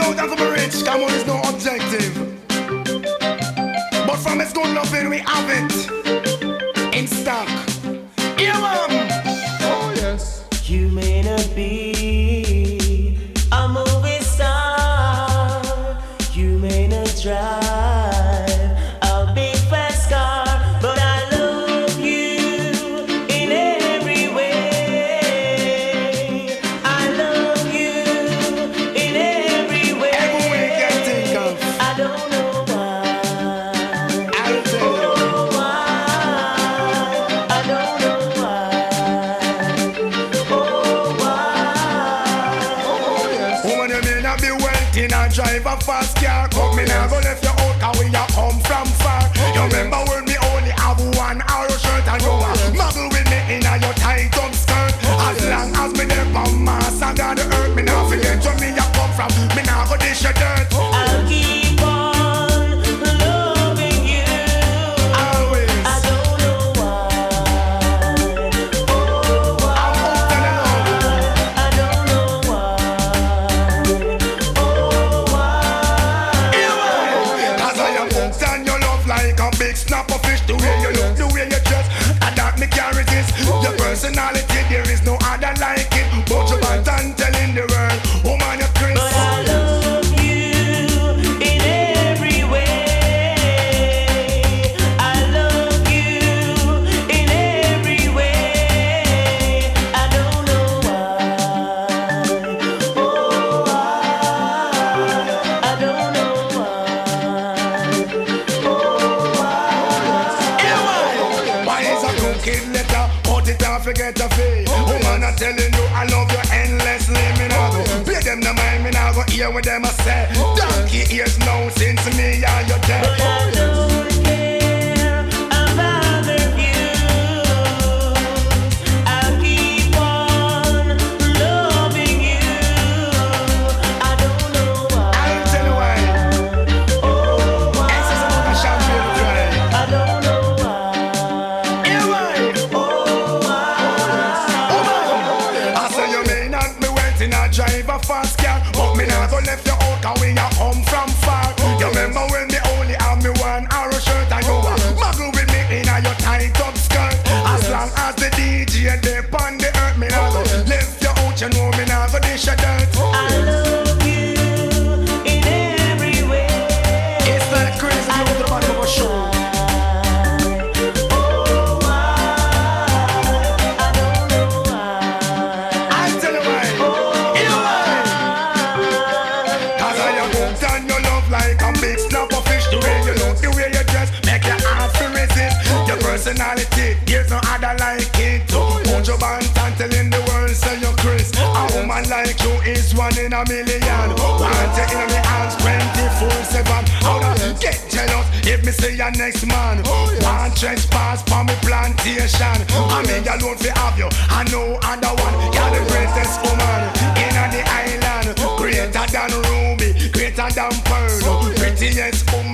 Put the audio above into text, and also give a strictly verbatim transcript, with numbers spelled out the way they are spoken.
out and for rich, come on, it's no objective. But from its good loving, we have it in stock. Yeah, man. Oh, yes. You may not be a movie star, you may not drive a big fast car, but I love you in every way. I love you in every way. Every way you can think of. I don't know why. I'll tell you. Oh, why? I don't know why. Oh, why? Oh, yes. Woman, you may not be wealthy, not drive a fast car. Come me now, go left you out, cause we a come from far. You remember when me only have one arrow shirt and you a muggle with me in a your tight up skirt. As long as me there from Mars and God the earth, me now forget where me a come from. Me now go dish your dirt. I'll keep on loving you. Always. I don't know why. Oh, why? I don't know why. Oh, why? Cause I am hooked on your love like a big snapper fish. The way you look, the way you dress, and that me can't resist. Your personality, there is no other like it. But you bad and telling the world, woman, you're Chris. But I love you in every way. I love you in every way. I don't know why. Oh, why? I don't know why. Oh, why? Yeah, why? Why is a cooking letter? Put it and forget a fee. Woman, I'm telling you, I love you endlessly. Me now go pay them the mind, me now go hear what them a say. Donkey ears now since me and you dead. But I don't care about their views. I'll keep on loving you. I don't know why. I'll tell you why. Oh, why? This is another champagne drive. I don't know why. Yeah, why? Oh, why? I say you may not be waiting a drive a fast car, but me not go left you out cause we a come from far. You remember when me only have me one arrow shirt and you a muggle with me in a your tight up skirt. As long as the D J dey on the earth, me not go left you out, you know me not go dish your dirt. I love you in every way. It's like crazy I you the don't back of know a show. why. Oh, why? I don't know why. I'll tell you why. You know why? Cause I am hooked on your love like a big snapper fish. The way you look, the way you dress, make your heart to resist. Your personality, there's no other like it. Put your band and telling the world, say you're Chris. A woman like you is one in a million. Want you in my arms twenty-four seven. How to get jealous if me say your next man. Want trespass for me plantation. I mean alone fi have you, I know other one. You're the greatest woman in the island. Greater than Ruby, greater than Pearl. Prettiest woman